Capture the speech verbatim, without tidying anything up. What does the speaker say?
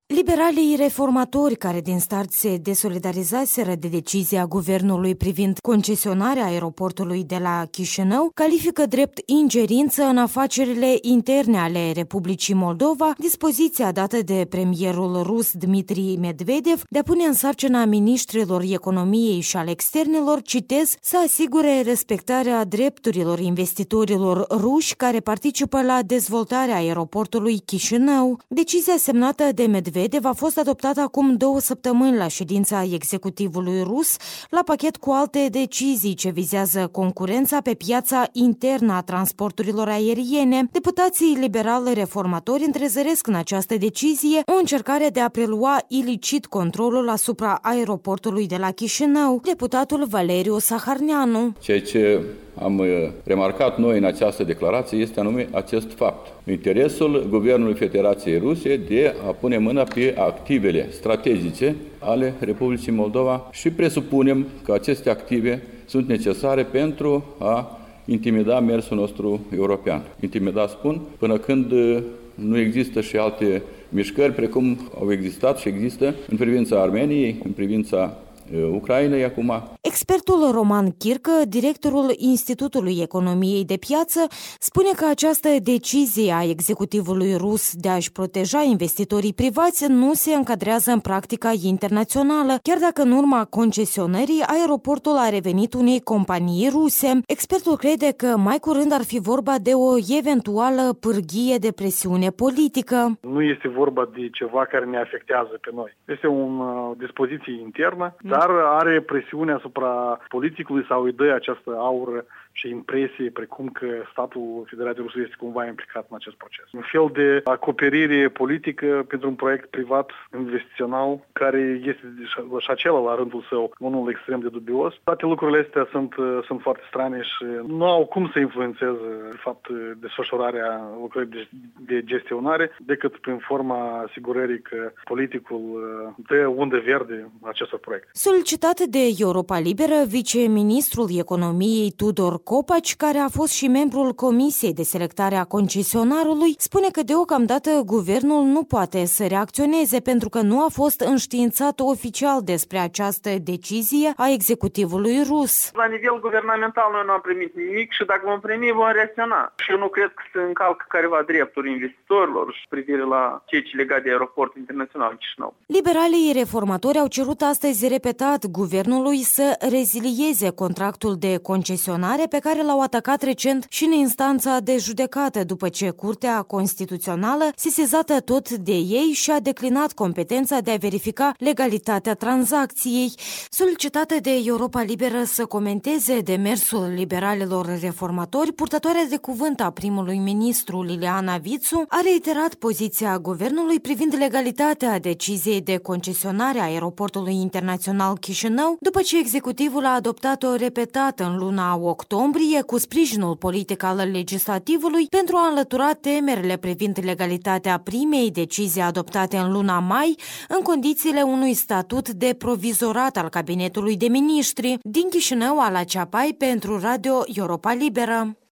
Liberalii reformatori, care din start se desolidarizaseră de decizia guvernului privind concesionarea aeroportului de la Chișinău, califică drept ingerință în afacerile interne ale Republicii Moldova dispoziția dată de premierul rus Dmitri Medvedev de a pune în sarcina miniștrilor economiei și al externelor, citez, să asigure respectarea drepturilor investitorilor ruși care participă la dezvoltarea aeroportului Chișinău. Decizia semnată de Medvedev a fost adoptată acum două săptămâni la ședința executivului rus, la pachet cu alte decizii ce vizează concurența pe piața internă a transporturilor aeriene. Deputații liberali reformatori întrezăresc în această decizie o încercare de a prelua ilicit controlul asupra aeroportului de la Chișinău. Deputatul Valeriu Saharneanu. Ceea ce am remarcat noi în această declarație este anume acest fapt. Interesul Guvernului Federației Ruse de a pune mâna pe activele strategice ale Republicii Moldova și presupunem că aceste active sunt necesare pentru a intimida mersul nostru european. Intimida, spun, până când nu există și alte mișcări precum au existat și există în privința Armeniei, în privința Ucrainei acum. Expertul Roman Chircă, directorul Institutului Economiei de Piață, spune că această decizie a executivului rus de a-și proteja investitorii privați nu se încadrează în practica internațională, chiar dacă în urma concesionării aeroportul a revenit unei companii ruse. Expertul crede că mai curând ar fi vorba de o eventuală pârghie de presiune politică. Nu este vorba de ceva care ne afectează pe noi. Este o uh, dispoziție internă, dar are presiune asupra politicului sau îi dă această aură și impresie precum că statul Federației Rusă este cumva implicat în acest proces. Un fel de acoperire politică pentru un proiect privat investițional care este și acela la rândul său unul extrem de dubios. Toate lucrurile astea sunt, sunt foarte strane și nu au cum să influențeze de fapt desfășurarea lucrării de, de gestionare decât prin forma asigurării că politicul dă undă verde acestor proiecte. Solicitat de Europa Liberă, viceministrul economiei Tudor Copaci, care a fost și membrul Comisiei de Selectare a Concesionarului, spune că deocamdată guvernul nu poate să reacționeze pentru că nu a fost înștiințat oficial despre această decizie a executivului rus. La nivel guvernamental noi nu am primit nimic și dacă vom primi vom reacționa. Și eu nu cred că se încalcă careva drepturi investitorilor și privire la ceea ce legat de aeroportul internațional Chișinău. Liberalii reformatori au cerut astăzi repetat guvernului să rezilieze contractul de concesionare pe care l-au atacat recent și în instanța de judecată după ce Curtea Constituțională, sesizată tot de ei, și-a declinat competența de a verifica legalitatea tranzacției. Solicitată de Europa Liberă să comenteze demersul liberalilor reformatori, purtătoarea de cuvânt a primului ministru Liliana Vițu a reiterat poziția guvernului privind legalitatea deciziei de concesionare a aeroportului internațional Chișinău, după ce executivul a adoptat-o repetat în luna octombrie cu sprijinul politic al legislativului pentru a înlătura temerile privind legalitatea primei decizii adoptate în luna mai în condițiile unui statut de provizorat al cabinetului de miniștri. Din Chișinău, Ala Ceapai pentru Radio Europa Liberă.